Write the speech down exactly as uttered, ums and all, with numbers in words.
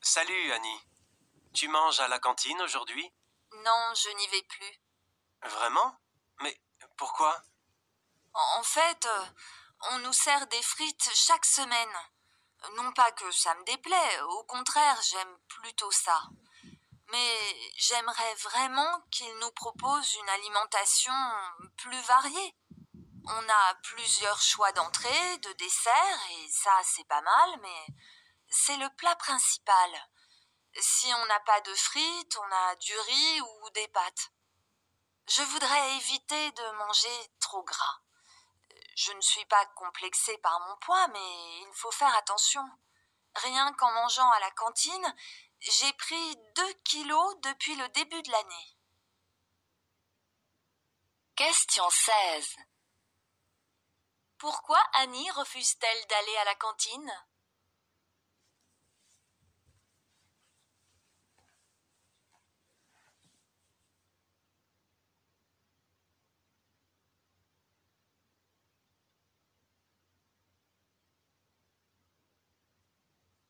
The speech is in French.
Salut Annie. Tu manges à la cantine aujourd'hui? Non, je n'y vais plus. Vraiment? Mais pourquoi? En en fait, euh, on nous sert des frites chaque semaine. Non pas que ça me déplaît, au contraire, j'aime plutôt ça. Mais j'aimerais vraiment qu'ils nous proposent une alimentation plus variée. On a plusieurs choix d'entrée, de dessert, et ça c'est pas mal, mais c'est le plat principal. Si on n'a pas de frites, on a du riz ou des pâtes. Je voudrais éviter de manger trop gras. Je ne suis pas complexée par mon poids, mais il faut faire attention. Rien qu'en mangeant à la cantine, j'ai pris deux kilos depuis le début de l'année. Question seize. Pourquoi Annie refuse-t-elle d'aller à la cantine?